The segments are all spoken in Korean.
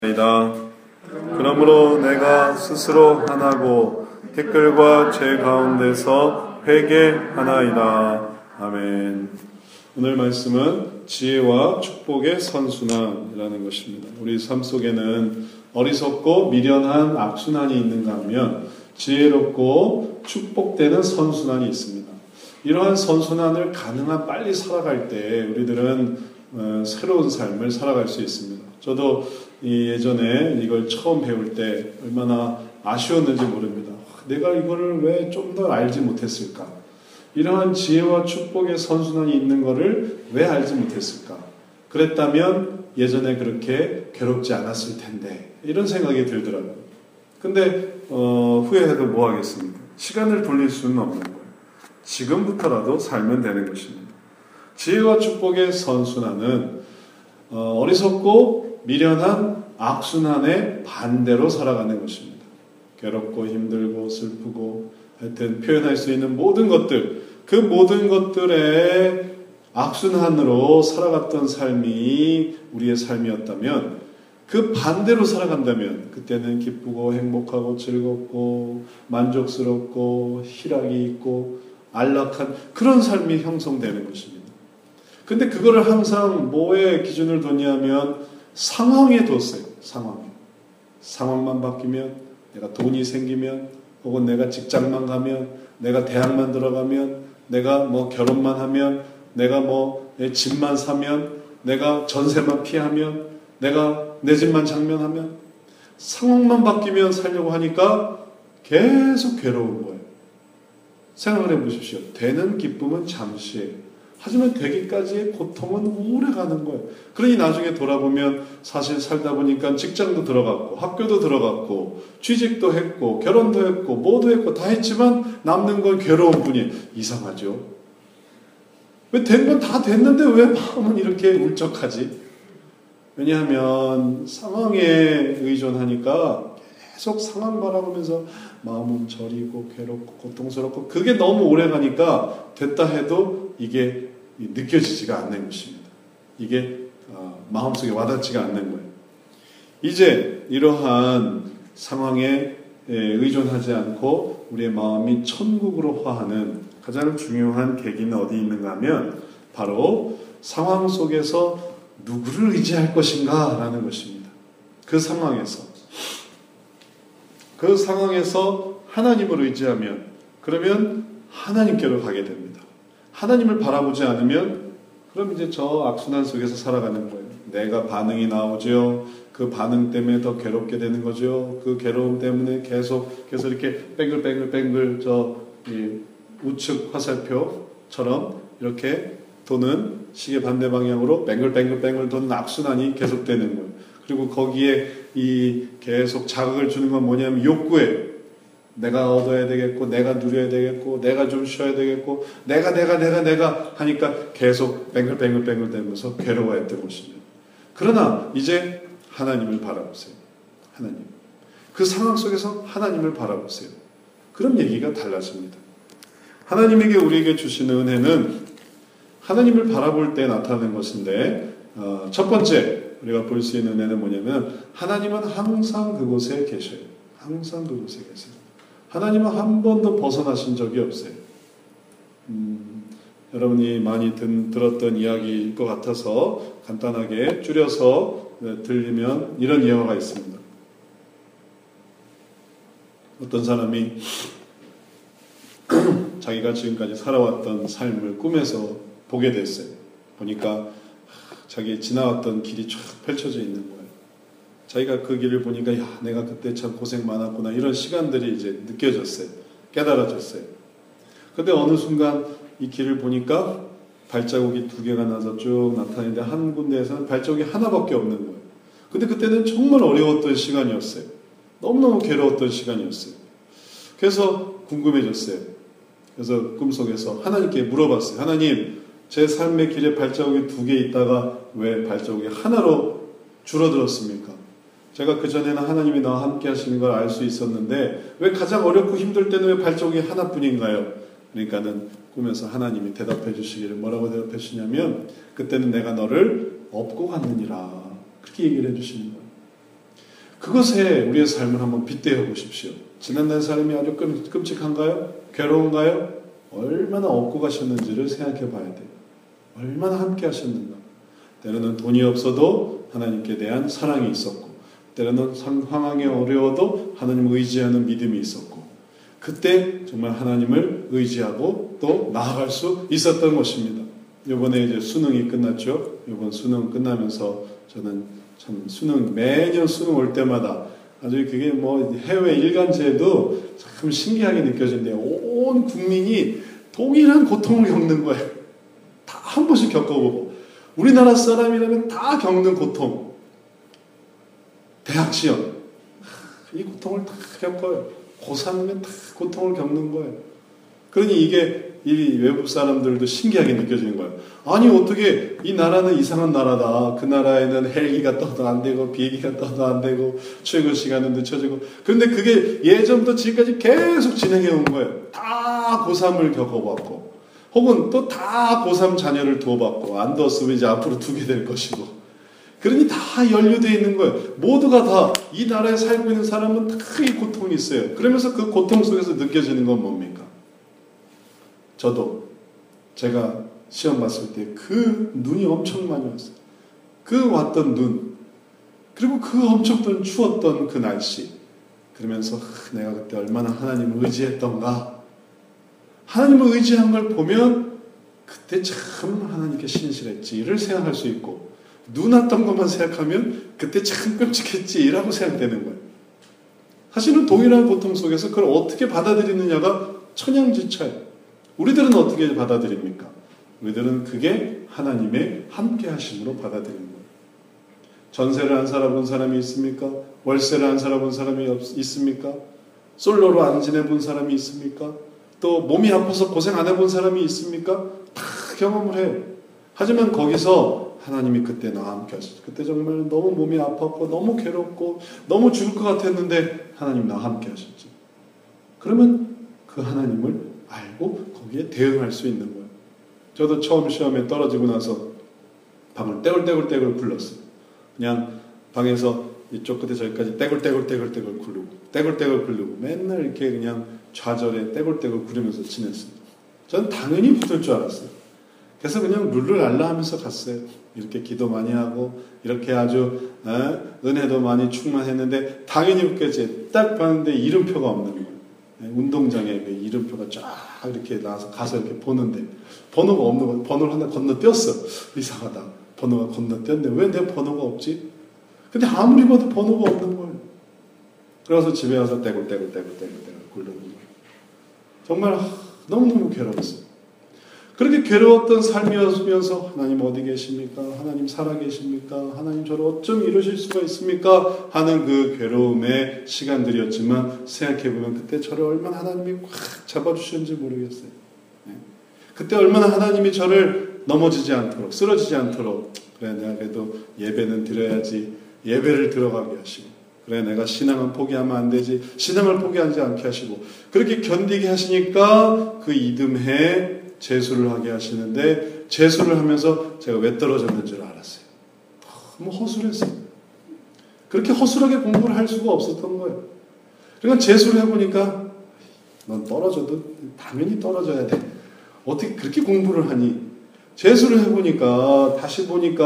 이다. 그러므로 내가 스스로 하나고 댓글과 죄 가운데서 회개하나이다. 아멘. 오늘 말씀은 지혜와 축복의 선순환이라는 것입니다. 우리 삶 속에는 어리석고 미련한 악순환이 있는가 하면 지혜롭고 축복되는 선순환이 있습니다. 이러한 선순환을 가능한 빨리 살아갈 때 우리들은 새로운 삶을 살아갈 수 있습니다. 저도 예전에 이걸 처음 배울 때 얼마나 아쉬웠는지 모릅니다. 내가 이거를 왜 좀 더 알지 못했을까? 이러한 지혜와 축복의 선순환이 있는 것을 왜 알지 못했을까? 그랬다면 예전에 그렇게 괴롭지 않았을 텐데 이런 생각이 들더라고요. 근데 후회해도 뭐 하겠습니까? 시간을 돌릴 수는 없는 거예요. 지금부터라도 살면 되는 것입니다. 지혜와 축복의 선순환은 어리석고 미련한 악순환의 반대로 살아가는 것입니다. 괴롭고 힘들고 슬프고 하여튼 표현할 수 있는 모든 것들, 그 모든 것들의 악순환으로 살아갔던 삶이 우리의 삶이었다면 그 반대로 살아간다면 그때는 기쁘고 행복하고 즐겁고 만족스럽고 희락이 있고 안락한 그런 삶이 형성되는 것입니다. 근데 그거를 항상 뭐에 기준을 뒀냐면 상황에 뒀어요. 상황만 바뀌면, 내가 돈이 생기면, 혹은 내가 직장만 가면, 내가 대학만 들어가면, 내가 뭐 결혼만 하면, 내가 뭐 내 집만 사면, 내가 전세만 피하면, 내가 내 집만 장면하면, 상황만 바뀌면 살려고 하니까 계속 괴로운 거예요. 생각을 해보십시오. 되는 기쁨은 잠시예요. 하지만 되기까지의 고통은 오래 가는 거예요. 그러니 나중에 돌아보면 사실 살다 보니까 직장도 들어갔고 학교도 들어갔고 취직도 했고 결혼도 했고 뭐도 했고 다 했지만 남는 건 괴로운 뿐이에요. 이상하죠? 왜 된 건 다 됐는데 왜 마음은 이렇게 울적하지? 왜냐하면 상황에 의존하니까 계속 상황 바라보면서 마음은 저리고 괴롭고 고통스럽고 그게 너무 오래 가니까 됐다 해도 이게 느껴지지가 않는 것입니다. 이게 마음속에 와닿지가 않는 거예요. 이제 이러한 상황에 의존하지 않고 우리의 마음이 천국으로 화하는 가장 중요한 계기는 어디 있는가 하면 바로 상황 속에서 누구를 의지할 것인가 라는 것입니다. 그 상황에서 하나님을 의지하면 그러면 하나님께로 가게 됩니다. 하나님을 바라보지 않으면 그럼 이제 저 악순환 속에서 살아가는 거예요. 내가 반응이 나오죠. 그 반응 때문에 더 괴롭게 되는 거죠. 그 괴로움 때문에 계속 이렇게 뱅글뱅글 우측 화살표처럼 이렇게 도는 시계 반대 방향으로 뱅글뱅글 도는 악순환이 계속되는 거예요. 그리고 거기에 이 계속 자극을 주는 건 뭐냐면 욕구예요. 내가 얻어야 되겠고, 내가 누려야 되겠고, 내가 좀 쉬어야 되겠고, 내가 하니까 계속 뱅글뱅글 되면서 괴로워했던 것입니다. 그러나 이제 하나님을 바라보세요. 하나님. 그 상황 속에서 하나님을 바라보세요. 그럼 얘기가 달라집니다. 하나님에게 우리에게 주시는 은혜는 하나님을 바라볼 때 나타나는 것인데 첫 번째 우리가 볼 수 있는 은혜는 뭐냐면 하나님은 항상 그곳에 계셔요. 항상 그곳에 계세요. 하나님은 한 번도 벗어나신 적이 없어요. 여러분이 많이 들었던 이야기일 것 같아서 간단하게 줄여서 들리면 이런 예화가 있습니다. 어떤 사람이 자기가 지금까지 살아왔던 삶을 꿈에서 보게 됐어요. 보니까 자기 지나왔던 길이 쫙 펼쳐져 있는 거예요. 자기가 그 길을 보니까 내가 그때 참 고생 많았구나 이런 시간들이 이제 느껴졌어요. 깨달아졌어요. 근데 어느 순간 이 길을 보니까 발자국이 2개가 나서 쭉 나타나는데 한 군데에서는 발자국이 하나밖에 없는 거예요. 근데 그때는 정말 어려웠던 시간이었어요. 너무너무 괴로웠던 시간이었어요. 그래서 궁금해졌어요. 그래서 꿈속에서 하나님께 물어봤어요. 하나님, 제 삶의 길에 발자국이 2개 있다가 왜 발자국이 하나로 줄어들었습니까? 제가 그전에는 하나님이 나와 함께 하시는 걸 알 수 있었는데 왜 가장 어렵고 힘들 때는 왜 발자국이 하나뿐인가요? 그러니까는 꿈에서 하나님이 대답해 주시기를 뭐라고 대답해 주시냐면 그때는 내가 너를 업고 갔느니라 그렇게 얘기를 해 주시는 거예요. 그것에 우리의 삶을 한번 빗대어 보십시오. 지난날 삶이 아주 끔찍한가요? 괴로운가요? 얼마나 업고 가셨는지를 생각해 봐야 돼요. 얼마나 함께 하셨는가. 때로는 돈이 없어도 하나님께 대한 사랑이 있었고, 때로는 상황이 어려워도 하나님을 의지하는 믿음이 있었고, 그때 정말 하나님을 의지하고 또 나아갈 수 있었던 것입니다. 이번에 이제 수능이 끝났죠. 이번 수능 끝나면서 저는 참 매년 수능 올 때마다 아주 그게 뭐 해외 일간지에도 참 신기하게 느껴진대요. 온 국민이 동일한 고통을 겪는 거예요. 다 한 번씩 겪어보고. 우리나라 사람이라면 다 겪는 고통. 대학 시험. 이 고통을 다 겪어요. 고3이면 다 고통을 겪는 거예요. 그러니 이게 이 외국 사람들도 신기하게 느껴지는 거예요. 아니 어떻게 이 나라는 이상한 나라다. 그 나라에는 헬기가 떠도 안 되고 비행기가 떠도 안 되고 출근 시간은 늦춰지고. 그런데 그게 예전부터 지금까지 계속 진행해 온 거예요. 다 고3을 겪어봤고 혹은 또 다 고3 자녀를 두어봤고 안 두었으면 이제 앞으로 두게 될 것이고. 그러니 다 연루되어 있는 거예요. 모두가 다 이 나라에 살고 있는 사람은 다 이 고통이 있어요. 그러면서 그 고통 속에서 느껴지는 건 뭡니까? 저도 제가 시험 봤을 때 그 눈이 엄청 많이 왔어요. 그 왔던 눈, 그리고 그 엄청 추웠던 그 날씨. 그러면서 내가 그때 얼마나 하나님을 의지했던가. 하나님을 의지한 걸 보면 그때 참 하나님께 신실했지를 생각할 수 있고, 눈 왔던 것만 생각하면 그때 참 끔찍했지라고 생각되는 거예요. 사실은 동일한 고통 속에서 그걸 어떻게 받아들이느냐가 천양지차예요. 우리들은 어떻게 받아들입니까? 우리들은 그게 하나님의 함께 하심으로 받아들이는 거예요. 전세를 안 살아본 사람이 있습니까? 월세를 안 살아본 사람이 있습니까? 솔로로 안 지내본 사람이 있습니까? 또 몸이 아파서 고생 안 해본 사람이 있습니까? 다 경험을 해요. 하지만 거기서 하나님이 그때 나와 함께 하셨죠. 그때 정말 너무 몸이 아팠고 너무 괴롭고 너무 죽을 것 같았는데 하나님 나와 함께 하셨죠. 그러면 그 하나님을 알고 거기에 대응할 수 있는 거예요. 저도 처음 시험에 떨어지고 나서 방을 떼굴떼굴 굴렀어요. 그냥 방에서 이쪽 끝에 저기까지 떼굴떼굴 굴르고 떼굴떼굴 굴르고 맨날 이렇게 그냥 좌절에 떼굴떼굴 구르면서 지냈어요. 저는 당연히 붙을 줄 알았어요. 그래서 그냥 룰루랄라 하면서 갔어요. 이렇게 기도 많이 하고 이렇게 아주 은혜도 많이 충만했는데 당연히 붙겠지. 딱 봤는데 이름표가 없는 거예요. 운동장에 이름표가 쫙 이렇게 나와서 가서 이렇게 보는데 번호가 없는 거예요. 번호를 하나 건너뛰었어. 이상하다. 번호가 건너뛰었는데 왜 내 번호가 없지? 근데 아무리 봐도 번호가 없는 거예요. 그래서 집에 와서 떼굴떼굴 굴르는 거예요. 정말 너무너무 괴로웠어요. 그렇게 괴로웠던 삶이었으면서 하나님 어디 계십니까? 하나님 살아계십니까? 하나님 저를 어쩜 이루실 수가 있습니까? 하는 그 괴로움의 시간들이었지만 생각해보면 그때 저를 얼마나 하나님이 꽉 잡아주셨는지 모르겠어요. 그때 얼마나 하나님이 저를 넘어지지 않도록 쓰러지지 않도록 그래 내가 그래도 예배는 드려야지 예배를 들어가게 하시고 그래 내가 신앙은 포기하면 안 되지 신앙을 포기하지 않게 하시고 그렇게 견디게 하시니까 그 이듬해 재수를 하게 하시는데 재수를 하면서 제가 왜 떨어졌는 줄 알았어요. 너무 허술했어요. 그렇게 허술하게 공부를 할 수가 없었던 거예요. 그러니까 재수를 해보니까 넌 떨어져도 당연히 떨어져야 돼. 어떻게 그렇게 공부를 하니? 재수를 해보니까 다시 보니까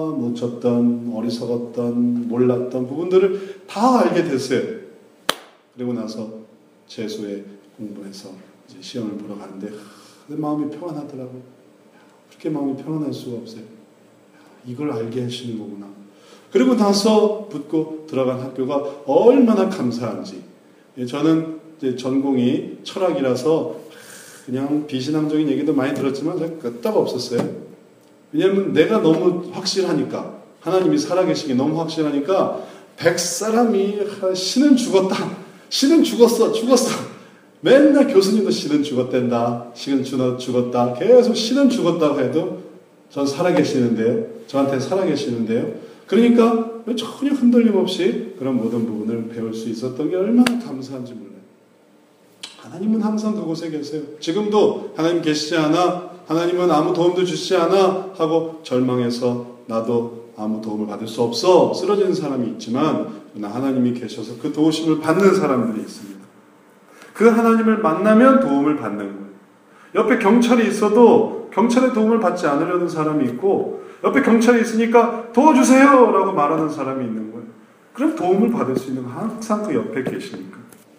놓쳤던 어리석었던 몰랐던 부분들을 다 알게 됐어요. 그리고 나서 재수에 공부해서 이제 시험을 보러 가는데 마음이 평안하더라고요. 그렇게 마음이 평안할 수가 없어요. 이걸 알게 하시는 거구나. 그리고 나서 붙고 들어간 학교가 얼마나 감사한지. 저는 이제 전공이 철학이라서 그냥 비신앙적인 얘기도 많이 들었지만 끄떡 없었어요. 왜냐하면 내가 너무 확실하니까 하나님이 살아계시기 너무 확실하니까 100사람이 신은 죽었다. 신은 죽었어. 맨날 교수님도 신은 죽었댄다. 신은 죽었다. 계속 신은 죽었다고 해도 전 살아계시는데요. 저한테 살아계시는데요. 그러니까 전혀 흔들림 없이 그런 모든 부분을 배울 수 있었던 게 얼마나 감사한지 몰라요. 하나님은 항상 그곳에 계세요. 지금도 하나님 계시지 않아? 하나님은 아무 도움도 주시지 않아? 하고 절망해서 나도 아무 도움을 받을 수 없어 쓰러지는 사람이 있지만 그러나 하나님이 계셔서 그 도우심을 받는 사람들이 있습니다. 그 하나님을 만나면 도움을 받는 거예요. 옆에 경찰이 있어도 경찰의 도움을 받지 않으려는 사람이 있고 옆에 경찰이 있으니까 도와주세요 라고 말하는 사람이 있는 거예요. 그럼 도움을 받을 수 있는 건 항상 그 옆에 계시니까.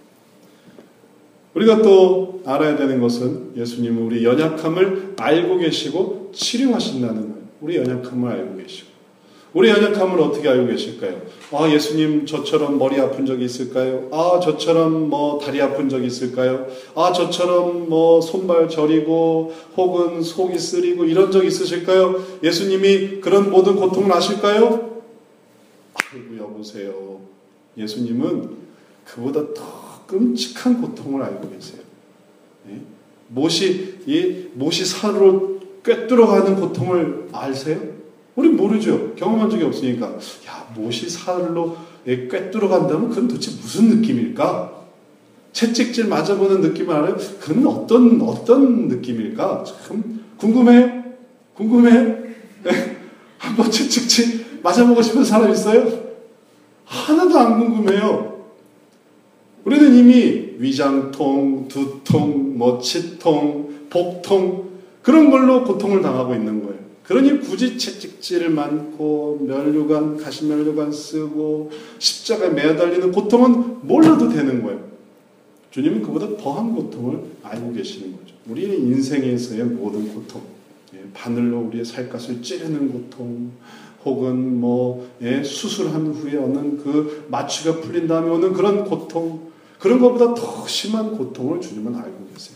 우리가 또 알아야 되는 것은 예수님은 우리 연약함을 알고 계시고 치료하신다는 거예요. 우리 연약함을 알고 계시고. 우리 연약함을 어떻게 알고 계실까요? 예수님 저처럼 머리 아픈 적이 있을까요? 저처럼 다리 아픈 적이 있을까요? 저처럼 손발 저리고 혹은 속이 쓰리고 이런 적 있으실까요? 예수님이 그런 모든 고통을 아실까요? 아이고 여보세요. 예수님은 그보다 더 끔찍한 고통을 알고 계세요. 못이 살로 꿰뚫어가는 고통을 아세요? 우린 모르죠. 경험한 적이 없으니까. 못이 살로 꿰뚫어간다면 그건 도대체 무슨 느낌일까? 채찍질 맞아보는 느낌을 알아요? 그건 어떤 느낌일까? 참 궁금해요? 한번 채찍질 맞아보고 싶은 사람 있어요? 하나도 안 궁금해요. 우리는 이미 위장통, 두통, 치통, 복통 그런 걸로 고통을 당하고 있는 거예요. 그러니 굳이 채찍질 많고 가시면류관 쓰고 십자가에 매달리는 고통은 몰라도 되는 거예요. 주님은 그보다 더한 고통을 알고 계시는 거죠. 우리의 인생에서의 모든 고통, 바늘로 우리의 살갗을 찌르는 고통, 혹은 수술한 후에 오는 그 마취가 풀린 다음에 오는 그런 고통, 그런 것보다 더 심한 고통을 주님은 알고 계세요.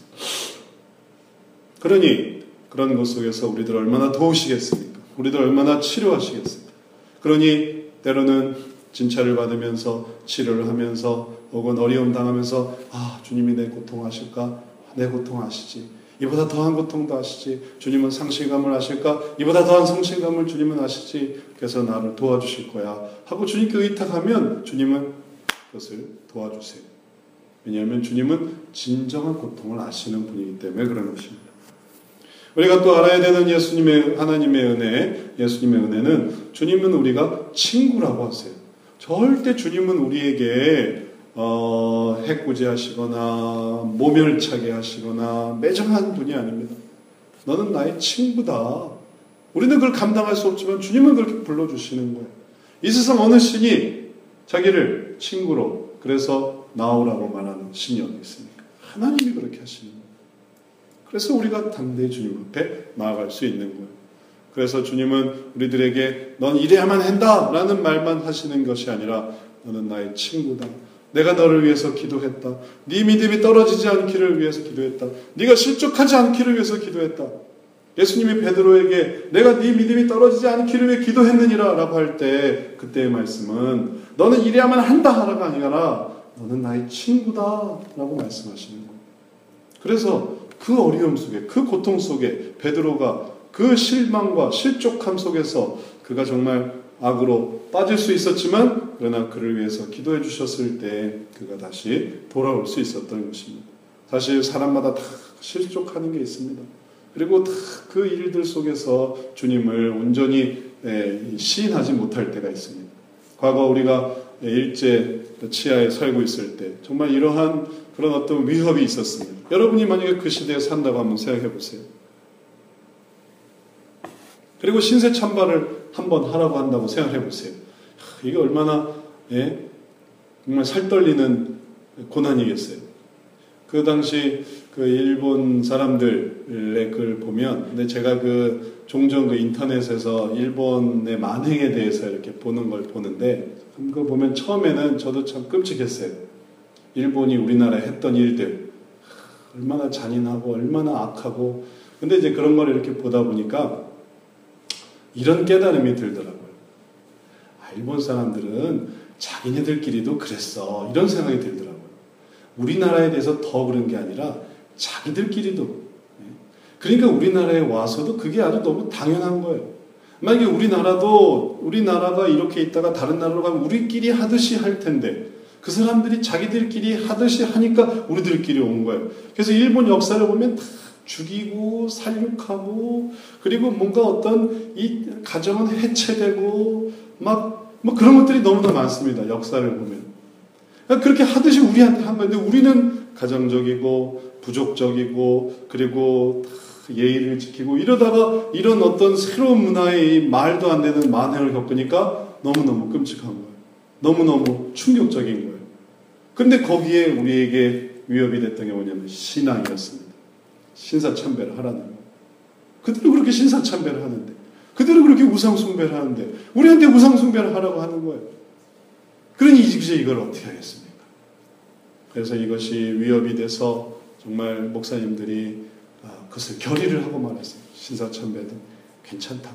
그러니 그런 것 속에서 우리들 얼마나 도우시겠습니까? 우리들 얼마나 치료하시겠습니까? 그러니 때로는 진찰을 받으면서 치료를 하면서 혹은 어려움 당하면서 주님이 내 고통 아실까? 내 고통 아시지. 이보다 더한 고통도 아시지. 주님은 상실감을 아실까? 이보다 더한 상실감을 주님은 아시지. 그래서 나를 도와주실 거야 하고 주님께 의탁하면 주님은 그것을 도와주세요. 왜냐하면 주님은 진정한 고통을 아시는 분이기 때문에 그런 것입니다. 우리가 또 알아야 되는 하나님의 은혜, 예수님의 은혜는 주님은 우리가 친구라고 하세요. 절대 주님은 우리에게 해코지하시거나 모멸차게 하시거나 매정한 분이 아닙니다. 너는 나의 친구다. 우리는 그걸 감당할 수 없지만 주님은 그렇게 불러주시는 거예요. 이 세상 어느 신이 자기를 친구로 그래서 나오라고 말하는 신이 어디 있습니까? 하나님이 그렇게 하시는 거예요. 그래서 우리가 담대히 주님 앞에 나아갈 수 있는 거예요. 그래서 주님은 우리들에게 넌 이래야만 한다 라는 말만 하시는 것이 아니라 너는 나의 친구다. 내가 너를 위해서 기도했다. 네 믿음이 떨어지지 않기를 위해서 기도했다. 네가 실족하지 않기를 위해서 기도했다. 예수님이 베드로에게 내가 네 믿음이 떨어지지 않기를 위해 기도했느니라 라고 할 때 그때의 말씀은 너는 이래야만 한다 라가 아니라 너는 나의 친구다 라고 말씀하시는 거예요. 그래서 그 어려움 속에 그 고통 속에 베드로가 그 실망과 실족함 속에서 그가 정말 악으로 빠질 수 있었지만 그러나 그를 위해서 기도해 주셨을 때 그가 다시 돌아올 수 있었던 것입니다. 사실 사람마다 다 실족하는 게 있습니다. 그리고 다 그 일들 속에서 주님을 온전히 시인하지 못할 때가 있습니다. 과거 우리가 일제 치하에 살고 있을 때 정말 이러한 그런 어떤 위협이 있었습니다. 여러분이 만약에 그 시대에 산다고 한번 생각해 보세요. 그리고 신세 참발을 한번 하라고 한다고 생각해 보세요. 이게 얼마나 정말 살떨리는 고난이겠어요. 그 당시 그 일본 사람들의 글 보면, 근데 제가 종종 인터넷에서 일본의 만행에 대해서 이렇게 보는 걸 보는데, 그거 보면 처음에는 저도 참 끔찍했어요. 일본이 우리나라에 했던 일들 얼마나 잔인하고 얼마나 악하고, 근데 이제 그런 걸 이렇게 보다 보니까 이런 깨달음이 들더라고요. 일본 사람들은 자기네들끼리도 그랬어, 이런 생각이 들더라고요. 우리나라에 대해서 더 그런 게 아니라 자기들끼리도. 그러니까 우리나라에 와서도 그게 아주 너무 당연한 거예요. 만약에 우리나라가 이렇게 있다가 다른 나라로 가면 우리끼리 하듯이 할 텐데, 그 사람들이 자기들끼리 하듯이 하니까 우리들끼리 온 거예요. 그래서 일본 역사를 보면 다 죽이고 살육하고 그리고 뭔가 어떤 이 가정은 해체되고 막 뭐 그런 것들이 너무나 많습니다. 역사를 보면. 그렇게 하듯이 우리한테 한 건데 우리는 가정적이고 부족적이고 그리고 예의를 지키고 이러다가 이런 어떤 새로운 문화의 말도 안 되는 만행을 겪으니까 너무너무 끔찍한 거예요. 너무너무 충격적인 거예요. 그런데 거기에 우리에게 위협이 됐던 게 뭐냐면 신앙이었습니다. 신사참배를 하라는 거예요. 그들은 그렇게 신사참배를 하는데 그들은 그렇게 우상숭배를 하는데 우리한테 우상숭배를 하라고 하는 거예요. 그러니 이제 이걸 어떻게 하겠습니까? 그래서 이것이 위협이 돼서 정말 목사님들이 그것을 결의를 하고 말했어요. 신사참배든 괜찮다.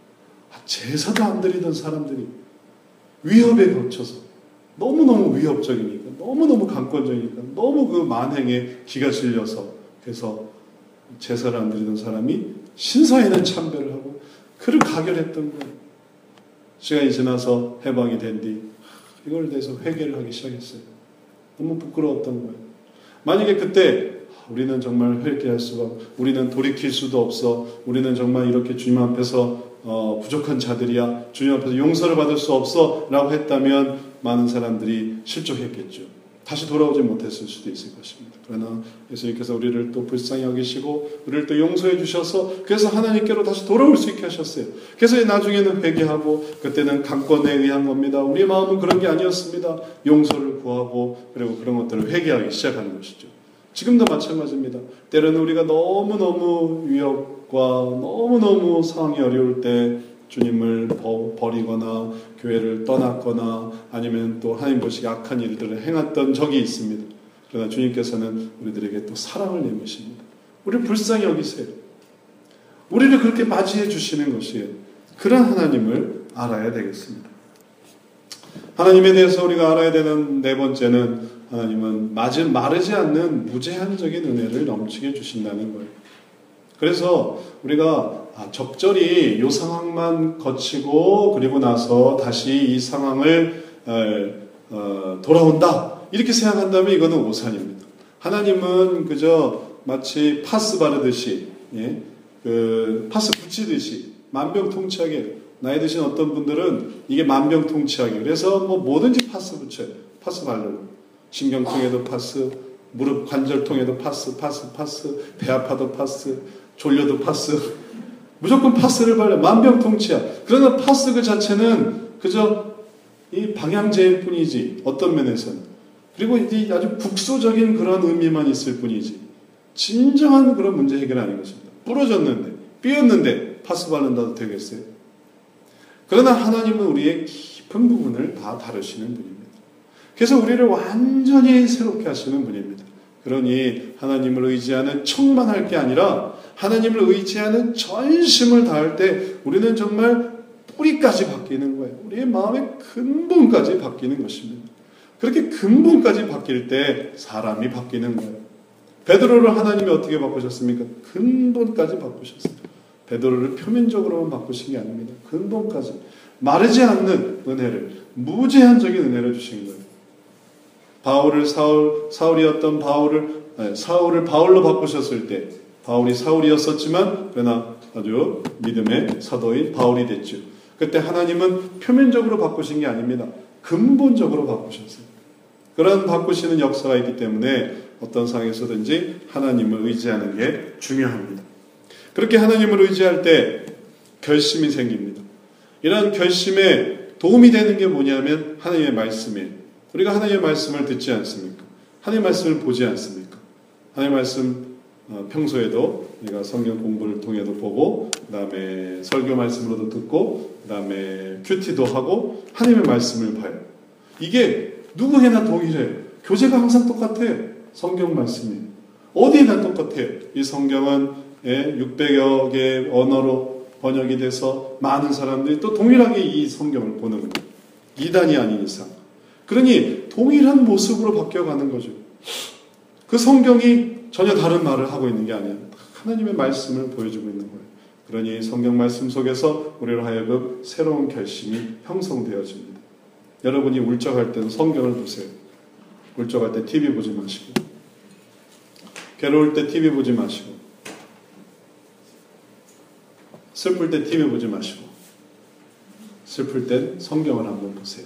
제사도 안 드리던 사람들이 위협에 거쳐서 너무너무 위협적이니까 너무너무 강권적이니까 너무 그 만행에 기가 질려서 그래서 제사를 안 드리던 사람이 신사에는 참배를 하고 그를 가결했던 거예요. 시간이 지나서 해방이 된 뒤 이걸 대해서 회개를 하기 시작했어요. 너무 부끄러웠던 거예요. 만약에 그때 우리는 정말 회개할 수가 우리는 돌이킬 수도 없어. 우리는 정말 이렇게 주님 앞에서 부족한 자들이야. 주님 앞에서 용서를 받을 수 없어 라고 했다면 많은 사람들이 실족했겠죠. 다시 돌아오지 못했을 수도 있을 것입니다. 그러나 예수님께서 우리를 또 불쌍히 여기시고 우리를 또 용서해 주셔서 그래서 하나님께로 다시 돌아올 수 있게 하셨어요. 그래서 나중에는 회개하고 그때는 강권에 의한 겁니다. 우리의 마음은 그런 게 아니었습니다. 용서를 구하고 그리고 그런 것들을 회개하기 시작하는 것이죠. 지금도 마찬가지입니다. 때로는 우리가 너무너무 위협과 너무너무 상황이 어려울 때 주님을 버리거나 교회를 떠났거나 아니면 또 하나님 보시기에 악한 일들을 행했던 적이 있습니다. 그러나 주님께서는 우리들에게 또 사랑을 내미십니다. 우리를 불쌍히 여기세요. 우리를 그렇게 맞이해 주시는 것이에요. 그런 하나님을 알아야 되겠습니다. 하나님에 대해서 우리가 알아야 되는 네 번째는 하나님은 마르지 않는 무제한적인 은혜를 넘치게 주신다는 거예요. 그래서 우리가 적절히 이 상황만 거치고 그리고 나서 다시 이 상황을 돌아온다 이렇게 생각한다면 이거는 오산입니다. 하나님은 그저 마치 파스 바르듯이 파스 붙이듯이 만병통치하게 나이 드신 어떤 분들은 이게 만병통치하게 그래서 뭐 뭐든지 파스 붙여요. 파스 바르고 신경통에도 파스 무릎 관절통에도 파스 배 아파도 파스 졸려도 파스 무조건 파스를 발라 만병통치야. 그러나 파스 그 자체는 그저 이 방향제일 뿐이지 어떤 면에서는 그리고 이제 아주 국소적인 그런 의미만 있을 뿐이지 진정한 그런 문제 해결 아닌 것입니다. 부러졌는데 삐었는데 파스 바른다도 되겠어요? 그러나 하나님은 우리의 깊은 부분을 다 다루시는 분입니다. 그래서 우리를 완전히 새롭게 하시는 분입니다. 그러니 하나님을 의지하는 척만 할 게 아니라 하나님을 의지하는 전심을 다할 때 우리는 정말 뿌리까지 바뀌는 거예요. 우리의 마음의 근본까지 바뀌는 것입니다. 그렇게 근본까지 바뀔 때 사람이 바뀌는 거예요. 베드로를 하나님이 어떻게 바꾸셨습니까? 근본까지 바꾸셨어요. 베드로를 표면적으로만 바꾸신 게 아닙니다. 근본까지 마르지 않는 은혜를 무제한적인 은혜를 주신 거예요. 사울이었던 사울을 바울로 바꾸셨을 때 바울이 사울이었었지만 그러나 아주 믿음의 사도인 바울이 됐죠. 그때 하나님은 표면적으로 바꾸신 게 아닙니다. 근본적으로 바꾸셨어요. 그런 바꾸시는 역사가 있기 때문에 어떤 상황에서든지 하나님을 의지하는 게 중요합니다. 그렇게 하나님을 의지할 때 결심이 생깁니다. 이런 결심에 도움이 되는 게 뭐냐면 하나님의 말씀이에요. 우리가 하나님의 말씀을 듣지 않습니까? 하나님의 말씀을 보지 않습니까? 하나님의 말씀 평소에도 우리가 성경 공부를 통해도 보고 그 다음에 설교 말씀으로도 듣고 그 다음에 큐티도 하고 하나님의 말씀을 봐요. 이게 누구에나 동일해요. 교재가 항상 똑같아요. 성경 말씀이 어디에나 똑같아요. 이 성경은 600여 개의 언어로 번역이 돼서 많은 사람들이 또 동일하게 이 성경을 보는 거예요. 이단이 아닌 이상. 그러니 동일한 모습으로 바뀌어가는 거죠. 그 성경이 전혀 다른 말을 하고 있는 게 아니에요. 하나님의 말씀을 보여주고 있는 거예요. 그러니 성경 말씀 속에서 우리로 하여금 새로운 결심이 형성되어집니다. 여러분이 울적할 때는 성경을 보세요. 울적할 때 TV 보지 마시고 괴로울 때 TV 보지 마시고 슬플 때 TV 보지 마시고 슬플 땐 성경을 한번 보세요.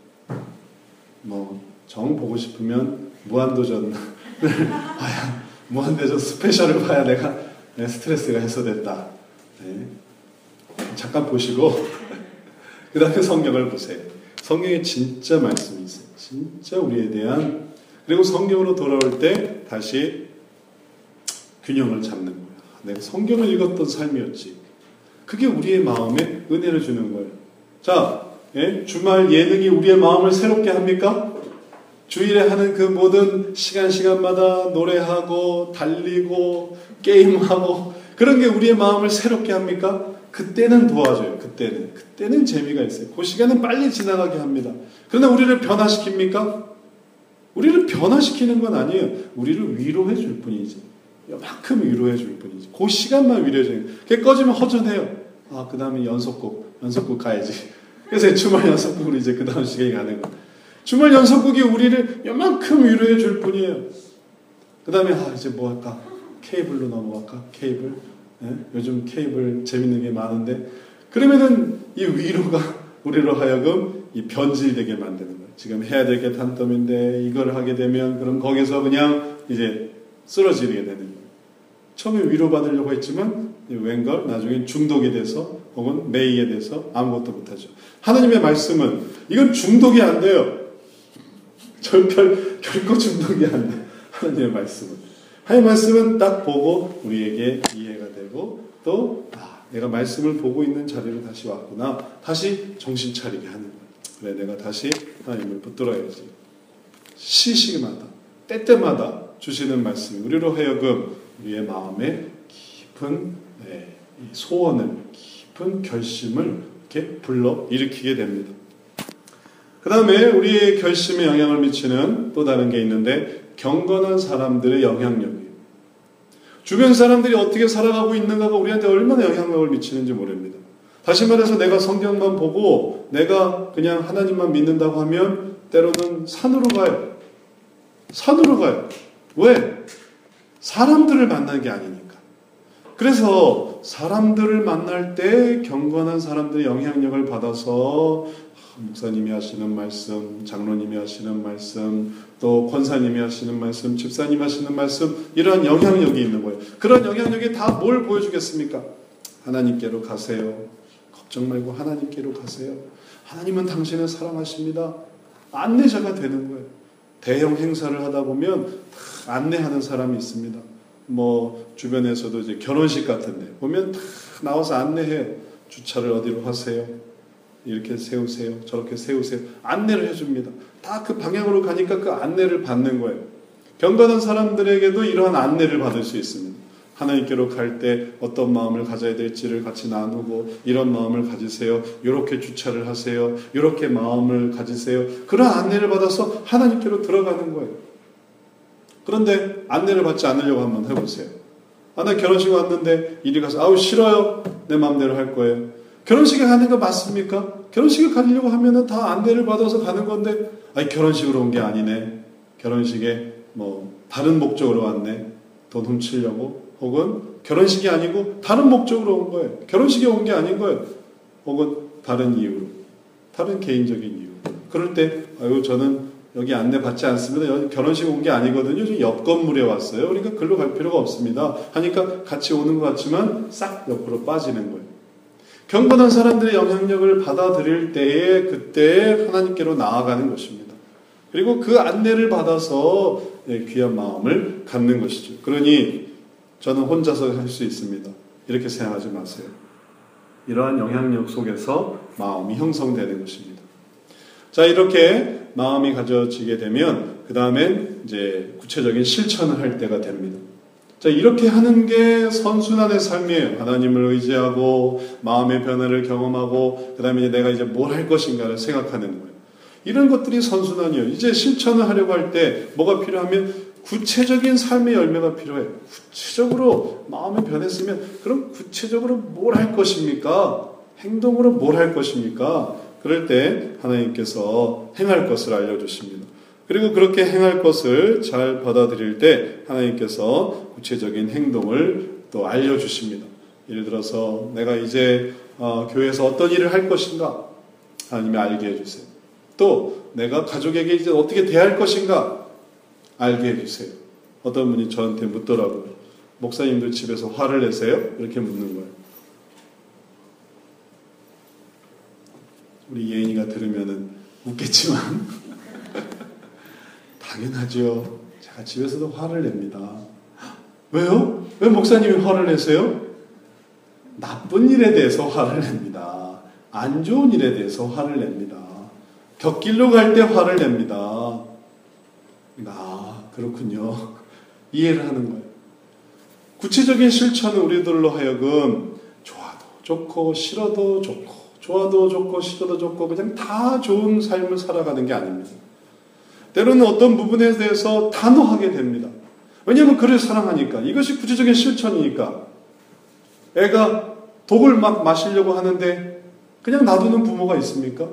정 보고 싶으면 무한도전을 봐야, 무한도전 스페셜을 봐야 내가 스트레스가 해소됐다. 네. 잠깐 보시고 그 다음에 성경을 보세요. 성경에 진짜 말씀이 있어요. 진짜 우리에 대한. 그리고 성경으로 돌아올 때 다시 균형을 잡는 거예요. 내가 성경을 읽었던 삶이었지. 그게 우리의 마음에 은혜를 주는 거예요. 자, 주말 예능이 우리의 마음을 새롭게 합니까? 주일에 하는 그 모든 시간마다 노래하고 달리고 게임하고 그런 게 우리의 마음을 새롭게 합니까? 그때는 도와줘요. 그때는 재미가 있어요. 그 시간은 빨리 지나가게 합니다. 그러나 우리를 변화시킵니까? 우리를 변화시키는 건 아니에요. 우리를 위로해 줄 뿐이지. 이만큼 위로해 줄 뿐이지. 그 시간만 위로해 줘요. 그게 꺼지면 허전해요. 그 다음에 연속곡 가야지. 그래서 주말 연속곡으로 이제 그 다음 시간이 가는 거예요. 주말 연속곡이 우리를 이만큼 위로해 줄 뿐이에요. 그 다음에 이제 뭐 할까? 케이블로 넘어갈까? 케이블? 요즘 케이블 재밌는 게 많은데, 그러면은 이 위로가 우리로 하여금 이 변질되게 만드는 거예요. 지금 해야 될 게 단점인데 이걸 하게 되면 그럼 거기서 그냥 이제 쓰러지게 되는 거예요. 처음에 위로받으려고 했지만 웬걸 나중엔 중독이 돼서 혹은 매이게 돼서 아무것도 못하죠. 하나님의 말씀은 이건 중독이 안 돼요. 결코 중독이 안 돼요. 하나님의 말씀은 딱 보고 우리에게 이해가 되고 또 내가 말씀을 보고 있는 자리로 다시 왔구나. 다시 정신 차리게 하는 거예요. 그래, 내가 다시 하나님을 붙들어야지. 시시마다 때때마다 주시는 말씀이 우리로 하여금 우리의 마음에 깊은 소원을, 깊은 결심을 이렇게 불러 일으키게 됩니다. 그 다음에 우리의 결심에 영향을 미치는 또 다른 게 있는데, 경건한 사람들의 영향력이에요. 주변 사람들이 어떻게 살아가고 있는가가 우리한테 얼마나 영향력을 미치는지 모릅니다. 다시 말해서 내가 성경만 보고 내가 그냥 하나님만 믿는다고 하면 때로는 산으로 가요. 왜? 사람들을 만나는 게 아니니까. 그래서 사람들을 만날 때 경건한 사람들의 영향력을 받아서 목사님이 하시는 말씀, 장로님이 하시는 말씀, 또 권사님이 하시는 말씀, 집사님이 하시는 말씀, 이러한 영향력이 있는 거예요. 그런 영향력이 다 뭘 보여주겠습니까? 하나님께로 가세요. 걱정 말고 하나님께로 가세요. 하나님은 당신을 사랑하십니다. 안내자가 되는 거예요. 대형 행사를 하다 보면 다 안내하는 사람이 있습니다. 주변에서도 이제 결혼식 같은데 보면 다 나와서 안내해요. 주차를 어디로 하세요? 이렇게 세우세요. 저렇게 세우세요. 안내를 해줍니다. 다 그 방향으로 가니까 그 안내를 받는 거예요. 경건한 사람들에게도 이러한 안내를 받을 수 있습니다. 하나님께로 갈 때 어떤 마음을 가져야 될지를 같이 나누고, 이런 마음을 가지세요. 이렇게 주차를 하세요. 이렇게 마음을 가지세요. 그런 안내를 받아서 하나님께로 들어가는 거예요. 그런데 안내를 받지 않으려고 한번 해보세요. 나 결혼식 왔는데 이리 가서 싫어요. 내 마음대로 할 거예요. 결혼식에 가는 거 맞습니까? 결혼식에 가려고 하면은 다 안내를 받아서 가는 건데, 결혼식으로 온 게 아니네. 결혼식에 다른 목적으로 왔네. 돈 훔치려고. 혹은 결혼식이 아니고 다른 목적으로 온 거예요. 결혼식에 온 게 아닌 거예요. 혹은 다른 이유로. 다른 개인적인 이유. 그럴 때, 저는 여기 안내 받지 않습니다. 여기 결혼식 온 게 아니거든요. 저 옆 건물에 왔어요. 그러니까 글로 갈 필요가 없습니다. 하니까 같이 오는 것 같지만 싹 옆으로 빠지는 거예요. 경건한 사람들의 영향력을 받아들일 때에 그때 하나님께로 나아가는 것입니다. 그리고 그 안내를 받아서 귀한 마음을 갖는 것이죠. 그러니 저는 혼자서 할 수 있습니다. 이렇게 생각하지 마세요. 이러한 영향력 속에서 마음이 형성되는 것입니다. 자, 이렇게 마음이 가져지게 되면 그 다음엔 이제 구체적인 실천을 할 때가 됩니다. 자, 이렇게 하는 게 선순환의 삶이에요. 하나님을 의지하고 마음의 변화를 경험하고 그 다음에 내가 이제 뭘 할 것인가를 생각하는 거예요. 이런 것들이 선순환이에요. 이제 실천을 하려고 할 때 뭐가 필요하면 구체적인 삶의 열매가 필요해요. 구체적으로 마음이 변했으면 그럼 구체적으로 뭘 할 것입니까? 행동으로 뭘 할 것입니까? 그럴 때 하나님께서 행할 것을 알려주십니다. 그리고 그렇게 행할 것을 잘 받아들일 때 하나님께서 구체적인 행동을 또 알려주십니다. 예를 들어서 내가 이제 교회에서 어떤 일을 할 것인가 하나님이 알게 해주세요. 또 내가 가족에게 이제 어떻게 대할 것인가 알게 해주세요. 어떤 분이 저한테 묻더라고요. 목사님들 집에서 화를 내세요? 이렇게 묻는 거예요. 우리 예인이가 들으면은 웃겠지만 당연하죠. 제가 집에서도 화를 냅니다. 왜요? 왜 목사님이 화를 내세요? 나쁜 일에 대해서 화를 냅니다. 안 좋은 일에 대해서 화를 냅니다. 곁길로 갈 때 화를 냅니다. 그렇군요. 이해를 하는 거예요. 구체적인 실천은 우리들로 하여금 좋아도 좋고 싫어도 좋고 좋아도 좋고 싫어도 좋고 그냥 다 좋은 삶을 살아가는 게 아닙니다. 때로는 어떤 부분에 대해서 단호하게 됩니다. 왜냐하면 그를 사랑하니까. 이것이 구체적인 실천이니까. 애가 독을 막 마시려고 하는데 그냥 놔두는 부모가 있습니까?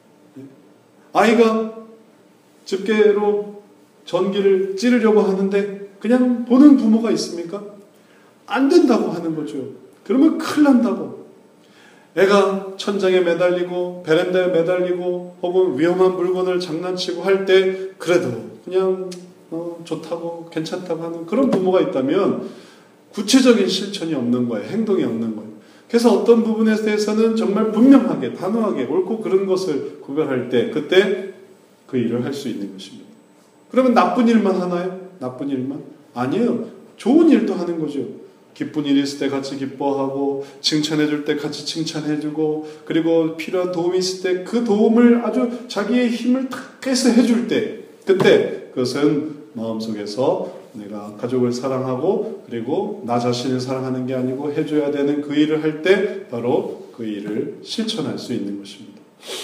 아이가 집게로 전기를 찌르려고 하는데 그냥 보는 부모가 있습니까? 안 된다고 하는 거죠. 그러면 큰일 난다고. 애가 천장에 매달리고 베란다에 매달리고 혹은 위험한 물건을 장난치고 할 때 그래도 그냥 좋다고 괜찮다고 하는 그런 부모가 있다면 구체적인 실천이 없는 거예요. 행동이 없는 거예요. 그래서 어떤 부분에 대해서는 정말 분명하게 단호하게 옳고 그른 것을 구별할 때 그때 그 일을 할 수 있는 것입니다. 그러면 나쁜 일만 하나요? 나쁜 일만? 아니에요. 좋은 일도 하는 거죠. 기쁜 일이 있을 때 같이 기뻐하고 칭찬해 줄 때 같이 칭찬해 주고 그리고 필요한 도움이 있을 때 그 도움을 아주 자기의 힘을 탁 해서 해줄 때 그때 그것은 마음속에서 내가 가족을 사랑하고 그리고 나 자신을 사랑하는 게 아니고 해줘야 되는 그 일을 할 때 바로 그 일을 실천할 수 있는 것입니다.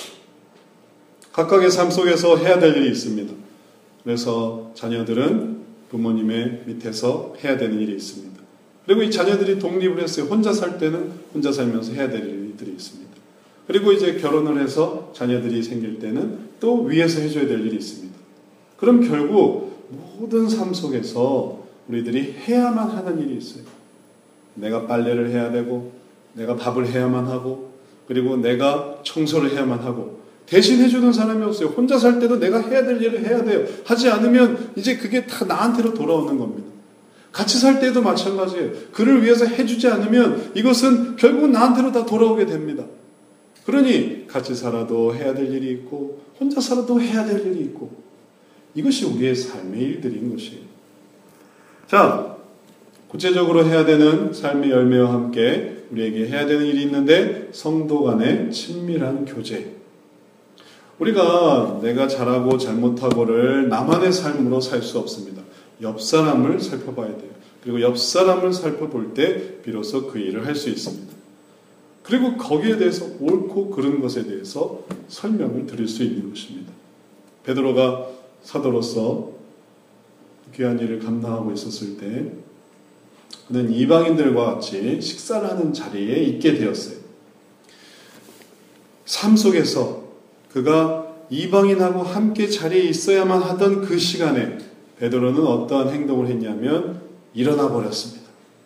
각각의 삶 속에서 해야 될 일이 있습니다. 그래서 자녀들은 부모님의 밑에서 해야 되는 일이 있습니다. 그리고 이 자녀들이 독립을 했어요. 혼자 살 때는 혼자 살면서 해야 될 일들이 있습니다. 그리고 이제 결혼을 해서 자녀들이 생길 때는 또 위에서 해줘야 될 일이 있습니다. 그럼 결국 모든 삶 속에서 우리들이 해야만 하는 일이 있어요. 내가 빨래를 해야 되고 내가 밥을 해야만 하고 그리고 내가 청소를 해야만 하고 대신 해주는 사람이 없어요. 혼자 살 때도 내가 해야 될 일을 해야 돼요. 하지 않으면 이제 그게 다 나한테로 돌아오는 겁니다. 같이 살 때도 마찬가지예요. 그를 위해서 해주지 않으면 이것은 결국은 나한테로 다 돌아오게 됩니다. 그러니 같이 살아도 해야 될 일이 있고 혼자 살아도 해야 될 일이 있고 이것이 우리의 삶의 일들인 것이에요. 자, 구체적으로 해야 되는 삶의 열매와 함께 우리에게 해야 되는 일이 있는데 성도 간의 친밀한 교제. 우리가 내가 잘하고 잘못하고를 나만의 삶으로 살 수 없습니다. 옆 사람을 살펴봐야 돼요. 그리고 옆 사람을 살펴볼 때 비로소 그 일을 할 수 있습니다. 그리고 거기에 대해서 옳고 그른 것에 대해서 설명을 드릴 수 있는 것입니다. 베드로가 사도로서 귀한 일을 감당하고 있었을 때 그는 이방인들과 같이 식사를 하는 자리에 있게 되었어요. 삶 속에서 그가 이방인하고 함께 자리에 있어야만 하던 그 시간에 베드로는 어떠한 행동을 했냐면 일어나 버렸습니다.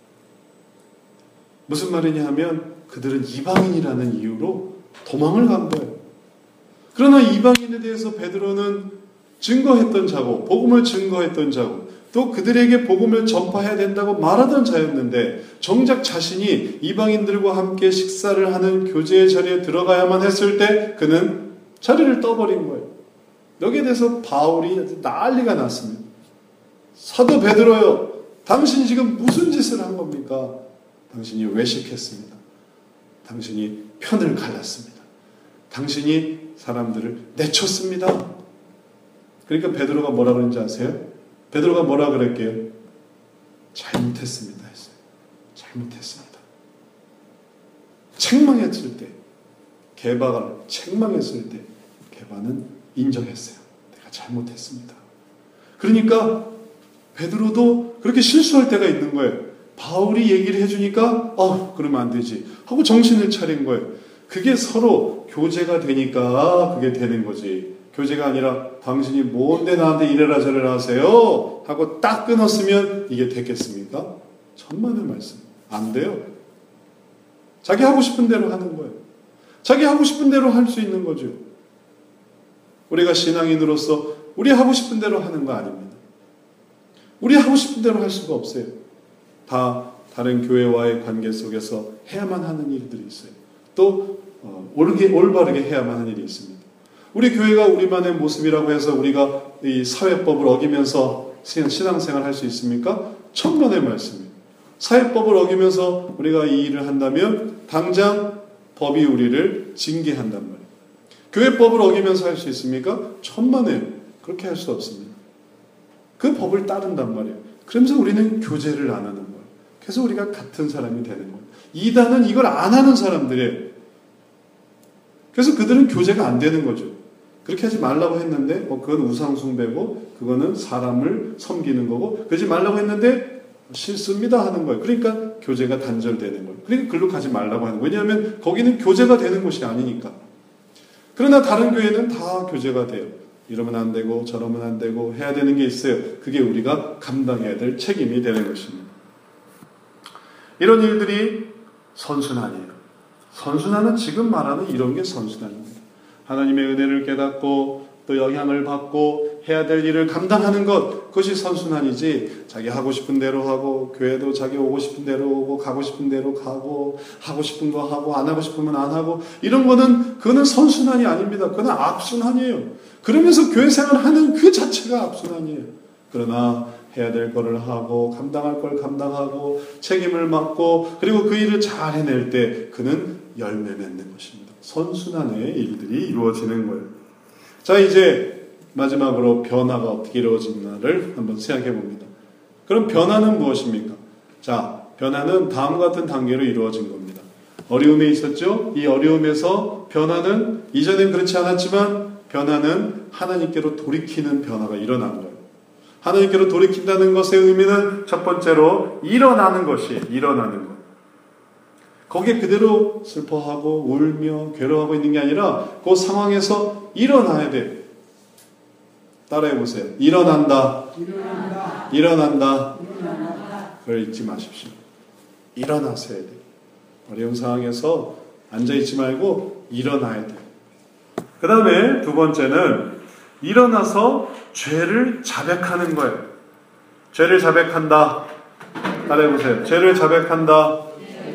무슨 말이냐 하면 그들은 이방인이라는 이유로 도망을 간 거예요. 그러나 이방인에 대해서 베드로는 증거했던 자고 복음을 증거했던 자고 또 그들에게 복음을 전파해야 된다고 말하던 자였는데 정작 자신이 이방인들과 함께 식사를 하는 교제의 자리에 들어가야만 했을 때 그는 자리를 떠버린 거예요. 여기에 대해서 바울이 난리가 났습니다. 사도 베드로요, 당신이 지금 무슨 짓을 한 겁니까? 당신이 외식했습니다. 당신이 편을 갈랐습니다. 당신이 사람들을 내쳤습니다. 그러니까 베드로가 뭐라 그런지 아세요? 베드로가 뭐라 그랬게요? 잘못했습니다 했어요. 잘못했습니다. 책망했을 때, 게바가 책망했을 때 게바는 인정했어요. 내가 잘못했습니다. 그러니까 베드로도 그렇게 실수할 때가 있는 거예요. 바울이 얘기를 해주니까 그러면 안 되지 하고 정신을 차린 거예요. 그게 서로 교제가 되니까 그게 되는 거지. 교제가 아니라 당신이 뭔데 나한테 이래라 저래라 하세요 하고 딱 끊었으면 이게 됐겠습니까? 천만의 말씀. 안 돼요. 자기 하고 싶은 대로 하는 거예요. 자기 하고 싶은 대로 할 수 있는 거죠. 우리가 신앙인으로서 우리 하고 싶은 대로 하는 거 아닙니다. 우리 하고 싶은 대로 할 수가 없어요. 다 다른 교회와의 관계 속에서 해야만 하는 일들이 있어요. 또 올바르게 해야만 하는 일이 있습니다. 우리 교회가 우리만의 모습이라고 해서 우리가 이 사회법을 어기면서 신앙생활 할 수 있습니까? 천만의 말씀이에요. 사회법을 어기면서 우리가 이 일을 한다면 당장 법이 우리를 징계한단 말이에요. 교회법을 어기면서 할 수 있습니까? 천만에 그렇게 할 수 없습니다. 그 법을 따른단 말이에요. 그러면서 우리는 교제를 안 하는 거예요. 그래서 우리가 같은 사람이 되는 거예요. 이단은 이걸 안 하는 사람들이에요. 그래서 그들은 교제가 안 되는 거죠. 그렇게 하지 말라고 했는데 그건 우상숭배고 그거는 사람을 섬기는 거고 그러지 말라고 했는데 싫습니다 하는 거예요. 그러니까 교제가 단절되는 거예요. 그러니까 글로 가지 말라고 하는 거예요. 왜냐하면 거기는 교제가 되는 곳이 아니니까. 그러나 다른 교회는 다 교제가 돼요. 이러면 안 되고 저러면 안 되고 해야 되는 게 있어요. 그게 우리가 감당해야 될 책임이 되는 것입니다. 이런 일들이 선순환이에요. 선순환은 지금 말하는 이런 게 선순환입니다. 하나님의 은혜를 깨닫고 또 영향을 받고 해야 될 일을 감당하는 것, 그것이 선순환이지 자기 하고 싶은 대로 하고 교회도 자기 오고 싶은 대로 오고 가고 싶은 대로 가고 하고 싶은 거 하고 안 하고 싶으면 안 하고 이런 거는 그거는 선순환이 아닙니다. 그거는 악순환이에요. 그러면서 교회 생활하는 그 자체가 악순환이에요. 그러나 해야 될 거를 하고 감당할 걸 감당하고 책임을 맡고 그리고 그 일을 잘 해낼 때 그는 열매 맺는 것입니다. 선순환의 일들이 이루어지는 거예요. 자, 이제 마지막으로 변화가 어떻게 이루어지나를 한번 생각해 봅니다. 그럼 변화는 무엇입니까? 자, 변화는 다음과 같은 단계로 이루어진 겁니다. 어려움에 있었죠? 이 어려움에서 변화는 이전엔 그렇지 않았지만 변화는 하나님께로 돌이키는 변화가 일어난 거예요. 하나님께로 돌이킨다는 것의 의미는 첫 번째로 일어나는 것. 거기에 그대로 슬퍼하고 울며 괴로워하고 있는 게 아니라 그 상황에서 일어나야 돼. 따라해 보세요. 일어난다. 그걸 잊지 마십시오. 일어나셔야 돼. 어려운 상황에서 앉아있지 말고 일어나야 돼. 그 다음에 두 번째는 일어나서 죄를 자백하는 거예요. 죄를 자백한다. 따라해 보세요. 죄를 자백한다.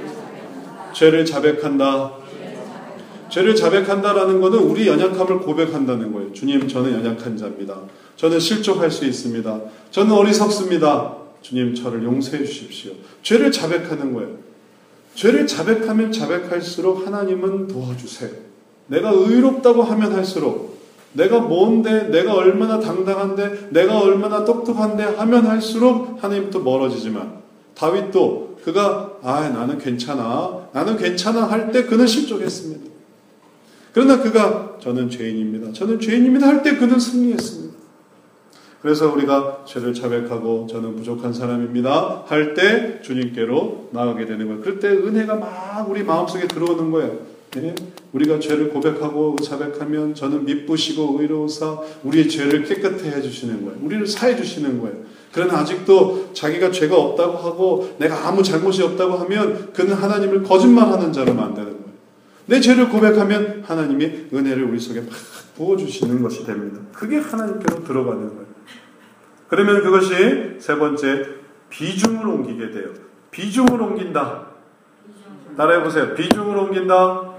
죄를 자백한다라는 것은 우리 연약함을 고백한다는 거예요. 주님, 저는 연약한 자입니다. 저는 실족할 수 있습니다. 저는 어리석습니다. 주님, 저를 용서해 주십시오. 죄를 자백하는 거예요. 죄를 자백하면 자백할수록 하나님은 도와주세요. 내가 의롭다고 하면 할수록, 내가 뭔데, 내가 얼마나 당당한데, 내가 얼마나 똑똑한데 하면 할수록 하나님부터 멀어지지만, 다윗도 그가 나는 괜찮아 할 때 그는 실족했습니다. 그러나 그가 저는 죄인입니다 할 때 그는 승리했습니다. 그래서 우리가 죄를 자백하고 저는 부족한 사람입니다 할 때 주님께로 나가게 되는 거예요. 그럴 때 은혜가 막 우리 마음속에 들어오는 거예요. 네? 우리가 죄를 고백하고 자백하면 저는 미쁘시고 의로우사 우리의 죄를 깨끗해 해주시는 거예요. 우리를 사해 주시는 거예요. 그러나 아직도 자기가 죄가 없다고 하고 내가 아무 잘못이 없다고 하면 그는 하나님을 거짓말하는 자로 만드는 거예요. 내 죄를 고백하면 하나님이 은혜를 우리 속에 막 부어주시는 것이 됩니다. 그게 하나님께로 들어가는 거예요. 그러면 그것이 세 번째 비중을 옮기게 돼요. 비중을 옮긴다. 따라해보세요. 비중을 옮긴다.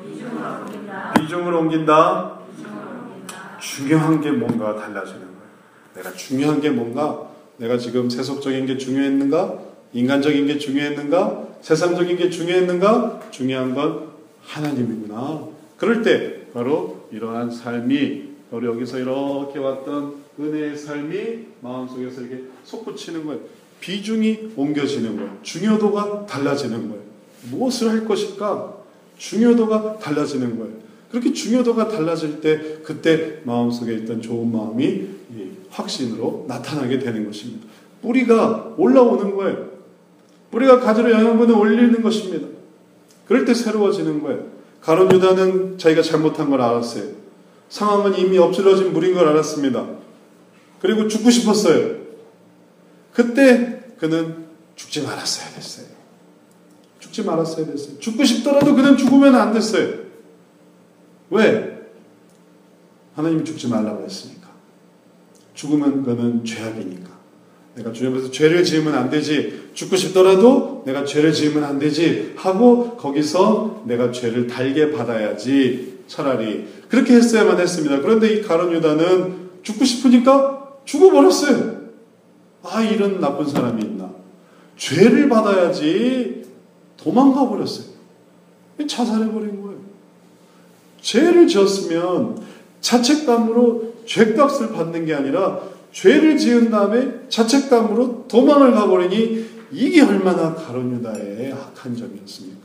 중요한 게 뭔가 달라지는 거예요. 내가 중요한 게 뭔가, 내가 지금 세속적인 게 중요했는가? 인간적인 게 중요했는가? 세상적인 게 중요했는가? 중요한 건 하나님이구나. 그럴 때 바로 이러한 삶이, 우리 여기서 이렇게 왔던 은혜의 삶이 마음속에서 이렇게 솟구치는 거예요. 비중이 옮겨지는 거예요. 중요도가 달라지는 거예요. 무엇을 할 것일까? 중요도가 달라지는 거예요. 그렇게 중요도가 달라질 때 그때 마음속에 있던 좋은 마음이 확신으로 나타나게 되는 것입니다. 뿌리가 올라오는 거예요. 뿌리가 가지로 영양분을 올리는 것입니다. 그럴 때 새로워지는 거예요. 가룟 유다는 자기가 잘못한 걸 알았어요. 상황은 이미 엎질러진 물인 걸 알았습니다. 그리고 죽고 싶었어요. 그때 그는 죽지 말았어야 됐어요. 죽지 말았어야 됐어요. 죽고 싶더라도 그는 죽으면 안 됐어요. 왜? 하나님이 죽지 말라고 했으니까. 죽으면 그는 죄악이니까. 내가 주님 앞에서 죄를 지으면 안 되지. 죽고 싶더라도 내가 죄를 지으면 안 되지 하고 거기서 내가 죄를 달게 받아야지. 차라리 그렇게 했어야만 했습니다. 그런데 이 가룟 유다는 죽고 싶으니까 죽어버렸어요. 아, 이런 나쁜 사람이 있나. 죄를 받아야지 도망가 버렸어요. 자살해버린 거예요. 죄를 지었으면 자책감으로 죄값을 받는 게 아니라 죄를 지은 다음에 자책감으로 도망을 가버리니 이게 얼마나 가룟 유다의 악한 점이었습니까?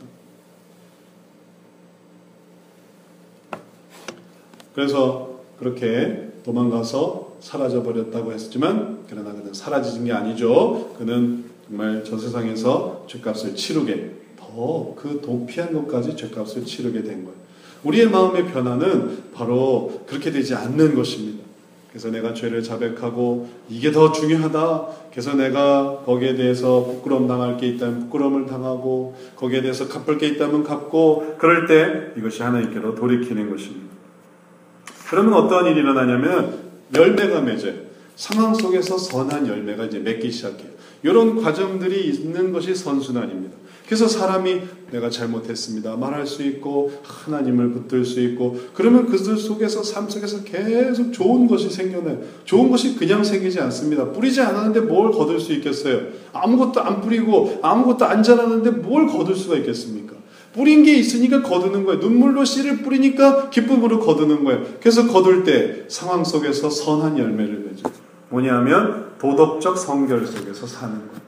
그래서 그렇게 도망가서 사라져버렸다고 했지만 그러나 그는 사라진 게 아니죠. 그는 정말 저 세상에서 죄값을 치르게 더 그 도피한 것까지 죄값을 치르게 된 거예요. 우리의 마음의 변화는 바로 그렇게 되지 않는 것입니다. 그래서 내가 죄를 자백하고 이게 더 중요하다. 그래서 내가 거기에 대해서 부끄러움 당할 게 있다면 부끄러움을 당하고 거기에 대해서 갚을 게 있다면 갚고 그럴 때 이것이 하나님께로 돌이키는 것입니다. 그러면 어떠한 일이 일어나냐면 열매가 맺어요. 상황 속에서 선한 열매가 이제 맺기 시작해요. 이런 과정들이 있는 것이 선순환입니다. 그래서 사람이 내가 잘못했습니다 말할 수 있고 하나님을 붙들 수 있고 그러면 그들 속에서 삶 속에서 계속 좋은 것이 생겨나요. 좋은 것이 그냥 생기지 않습니다. 뿌리지 않았는데 뭘 거둘 수 있겠어요? 아무것도 안 뿌리고 아무것도 안 자라는데 뭘 거둘 수가 있겠습니까? 뿌린 게 있으니까 거두는 거예요. 눈물로 씨를 뿌리니까 기쁨으로 거두는 거예요. 그래서 거둘 때 상황 속에서 선한 열매를 맺어요. 뭐냐면 도덕적 성결 속에서 사는 거예요.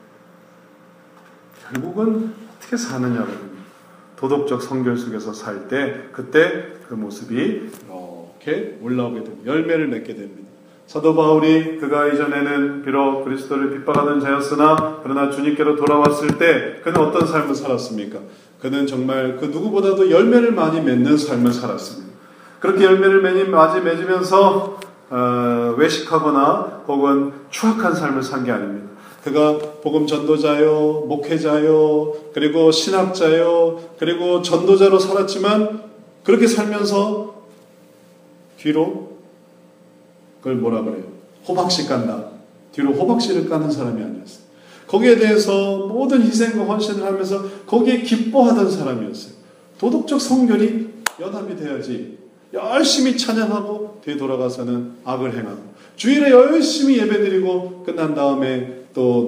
결국은 어떻게 사느냐거든요. 도덕적 성결 속에서 살 때 그때 그 모습이 이렇게 올라오게 됩니다. 열매를 맺게 됩니다. 사도 바울이 그가 이전에는 비록 그리스도를 핍박하는 자였으나 그러나 주님께로 돌아왔을 때 그는 어떤 삶을 살았습니까? 그는 정말 그 누구보다도 열매를 많이 맺는 삶을 살았습니다. 그렇게 열매를 많이 맺으면서 외식하거나 혹은 추악한 삶을 산 게 아닙니다. 그가 복음 전도자요, 목회자요, 그리고 신학자요, 그리고 전도자로 살았지만 그렇게 살면서 뒤로 그걸 뭐라 그래요? 호박씨 깐다. 뒤로 호박씨를 까는 사람이 아니었어요. 거기에 대해서 모든 희생과 헌신을 하면서 거기에 기뻐하던 사람이었어요. 도덕적 성결이 연합이 돼야지. 열심히 찬양하고 되돌아가서는 악을 행하고 주일에 열심히 예배드리고 끝난 다음에 또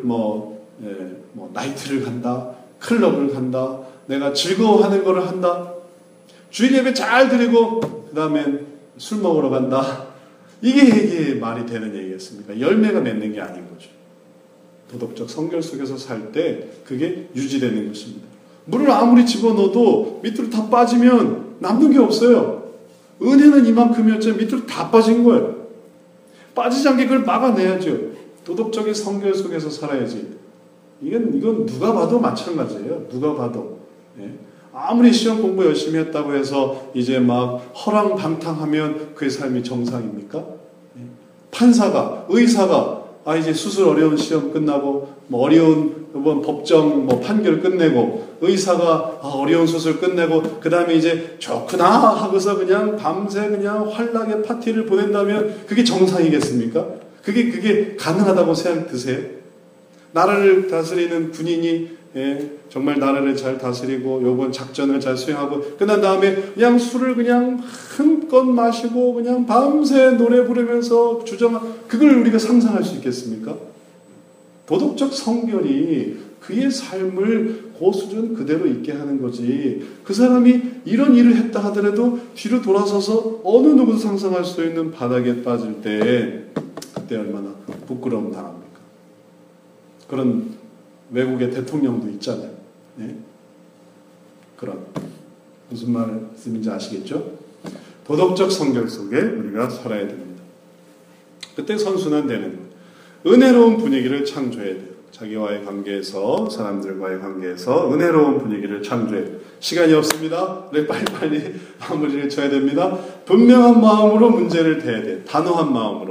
나이트를 간다, 클럽을 간다, 내가 즐거워하는 거를 한다. 주일 예배 잘 드리고 그 다음엔 술 먹으러 간다. 이게 말이 되는 얘기겠습니까? 열매가 맺는 게 아닌 거죠. 도덕적 성결 속에서 살 때 그게 유지되는 것입니다. 물을 아무리 집어넣어도 밑으로 다 빠지면 남는 게 없어요. 은혜는 이만큼이었지만 밑으로 다 빠진 거예요. 빠지지 않게 그걸 막아내야죠. 도덕적인 성결 속에서 살아야지. 이건 누가 봐도 마찬가지예요. 누가 봐도. 예. 아무리 시험 공부 열심히 했다고 해서 이제 막 허랑방탕하면 그의 삶이 정상입니까? 예. 판사가, 의사가 이제 수술 어려운 시험 끝나고 어려운 법정 판결 끝내고 의사가 어려운 수술 끝내고 그 다음에 이제 좋구나 하고서 그냥 밤새 그냥 환락의 파티를 보낸다면 그게 정상이겠습니까? 그게 가능하다고 생각 드세요? 나라를 다스리는 군인이 정말 나라를 잘 다스리고 요번 작전을 잘 수행하고 끝난 다음에 그냥 술을 그냥 한껏 마시고 그냥 밤새 노래 부르면서 그걸 우리가 상상할 수 있겠습니까? 도덕적 성결이 그의 삶을 고수준 그대로 있게 하는 거지. 그 사람이 이런 일을 했다 하더라도 뒤로 돌아서서 어느 누구도 상상할 수 있는 바닥에 빠질 때 그때 얼마나 부끄러움 당합니까? 그런 외국의 대통령도 있잖아요. 네? 그런 무슨 말씀인지 아시겠죠? 도덕적 성결 속에 우리가 살아야 됩니다. 그때 선순환 되는 거예요. 은혜로운 분위기를 창조해야 돼요. 자기와의 관계에서 사람들과의 관계에서 은혜로운 분위기를 창조해야 돼요. 시간이 없습니다. 우리 빨리빨리 마무리를 쳐야 됩니다. 분명한 마음으로 문제를 대해야 돼요. 단호한 마음으로.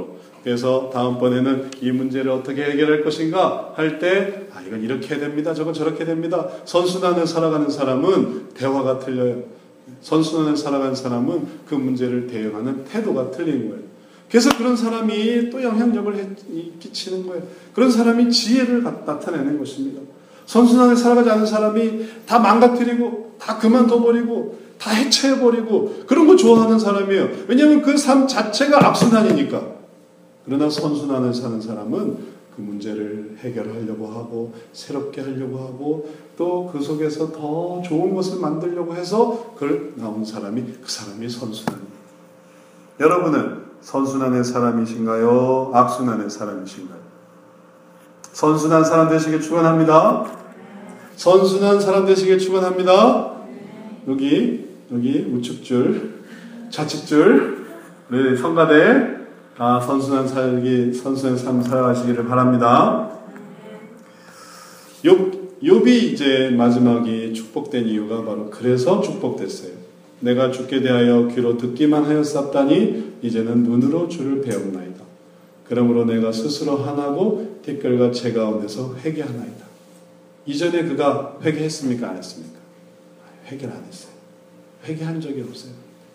그래서 다음번에는 이 문제를 어떻게 해결할 것인가 할 때 이건 이렇게 해야 됩니다. 저건 저렇게 됩니다. 선순환을 살아가는 사람은 대화가 틀려요. 선순환을 살아가는 사람은 그 문제를 대응하는 태도가 틀린 거예요. 그래서 그런 사람이 또 영향력을 끼치는 거예요. 그런 사람이 지혜를 나타내는 것입니다. 선순환을 살아가지 않은 사람이 다 망가뜨리고 다 그만둬버리고 다 해체해버리고 그런 거 좋아하는 사람이에요. 왜냐하면 그 삶 자체가 악순환이니까. 그러나 선순환을 사는 사람은 그 문제를 해결하려고 하고 새롭게 하려고 하고 또 그 속에서 더 좋은 것을 만들려고 해서 그걸 나온 사람이 그 사람이 선순환이에요. 여러분은 선순환의 사람이신가요? 악순환의 사람이신가요? 선순환 사람 되시길 축원합니다. 선순환 사람 되시길 축원합니다. 여기 우측줄, 좌측줄 우리 성가대 선순환 삶 살아가시기를 바랍니다. 욥이 이제 마지막이 축복된 이유가 바로 그래서 축복됐어요. 내가 주께 대하여 귀로 듣기만 하였사오니 이제는 눈으로 주를 배웠나이다. 그러므로 내가 스스로 한하고 티끌과 재 가운데서 회개하나이다. 이전에 그가 회개했습니까? 안 했습니까? 회개를 안 했어요. 회개한 적이 없어요.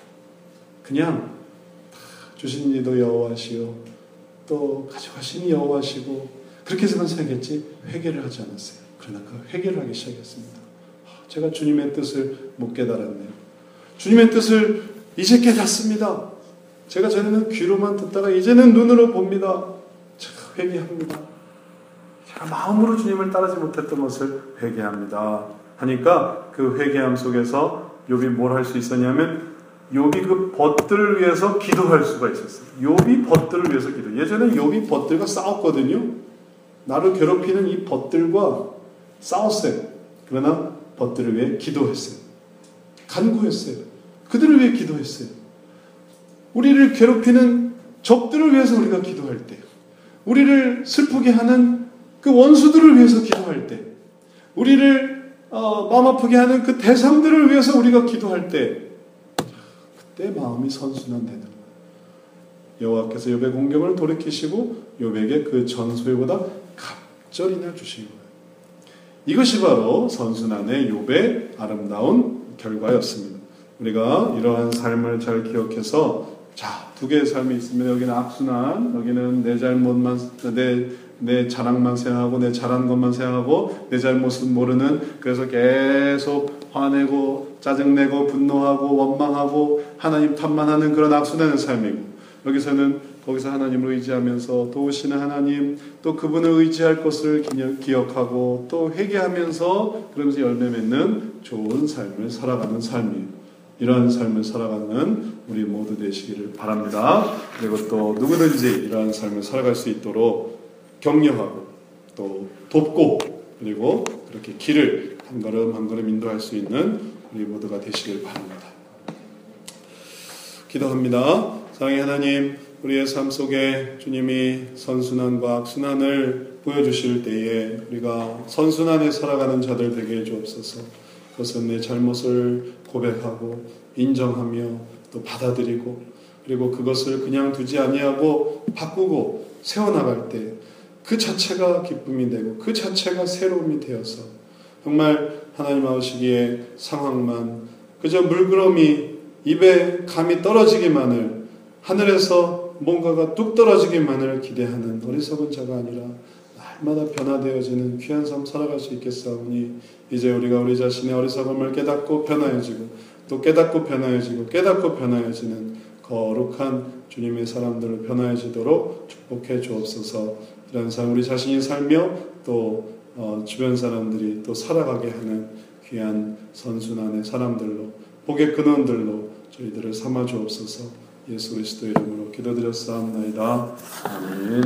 그냥 주신 이도 여호와시요 또 가져가신 여호와시고 그렇게 해서만 생각했지 회개를 하지 않았어요. 그러나 그 회개를 하기 시작했습니다. 제가 주님의 뜻을 못 깨달았네요. 주님의 뜻을 이제 깨닫습니다. 제가 전에는 귀로만 듣다가 이제는 눈으로 봅니다. 제가 회개합니다. 제가 마음으로 주님을 따르지 못했던 것을 회개합니다. 하니까 그 회개함 속에서 욥이 뭘 할 수 있었냐면 욥이 그 벗들을 위해서 기도할 수가 있었어요. 욥이 벗들을 위해서 기도. 예전에 욥이 벗들과 싸웠거든요. 나를 괴롭히는 이 벗들과 싸웠어요. 그러나 벗들을 위해 기도했어요. 간구했어요. 그들을 위해 기도했어요. 우리를 괴롭히는 적들을 위해서 우리가 기도할 때, 우리를 슬프게 하는 그 원수들을 위해서 기도할 때, 우리를 마음 아프게 하는 그 대상들을 위해서 우리가 기도할 때, 그때 마음이 선순환되는 거예요. 여호와께서 욥의 공경을 돌이키시고 욥에게 그 전소유보다 갑절이나 주신 거예요. 이것이 바로 선순환의 욥의 아름다운 결과였습니다. 우리가 이러한 삶을 잘 기억해서 두 개의 삶이 있습니다. 여기는 악순환, 여기는 내 잘못만, 내 자랑만 생각하고 내 잘한 것만 생각하고 내 잘못은 모르는, 그래서 계속 화내고 짜증내고 분노하고 원망하고 하나님 탓만하는 그런 악순환의 삶이고, 거기서 하나님을 의지하면서 도우시는 하나님, 또 그분을 의지할 것을 기억하고 또 회개하면서 그러면서 열매 맺는 좋은 삶을 살아가는 삶이에요. 이러한 삶을 살아가는 우리 모두 되시기를 바랍니다. 그리고 또 누구든지 이러한 삶을 살아갈 수 있도록 격려하고 또 돕고 그리고 그렇게 길을 한 걸음 한 걸음 인도할 수 있는 우리 모두가 되시길 바랍니다. 기도합니다. 사랑의 하나님, 우리의 삶 속에 주님이 선순환과 악순환을 보여주실 때에 우리가 선순환에 살아가는 자들 되게 해주옵소서. 그것은 내 잘못을 고백하고 인정하며 또 받아들이고 그리고 그것을 그냥 두지 아니하고 바꾸고 세워나갈 때 그 자체가 기쁨이 되고 그 자체가 새로움이 되어서 정말 하나님 아시기에 상황만 그저 물구름이 입에 감이 떨어지기만을, 하늘에서 뭔가가 뚝 떨어지기만을 기대하는 어리석은 자가 아니라 날마다 변화되어지는 귀한 삶 살아갈 수 있겠사오니 이제 우리가 우리 자신의 어리석음을 깨닫고 변화해지고 또 깨닫고 변화해지고 깨닫고 변화해지는 거룩한 주님의 사람들을 변화해지도록 축복해 주옵소서. 이런 삶 우리 자신이 살며 또 주변 사람들이 또 살아가게 하는 귀한 선순환의 사람들로, 복의 근원들로 저희들을 삼아 주옵소서. 예수 그리스도 이름으로 기도드렸사옵나이다. 아멘.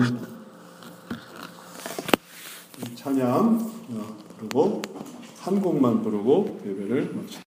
찬양 부르고 한 곡만 부르고 예배를 마칩니다.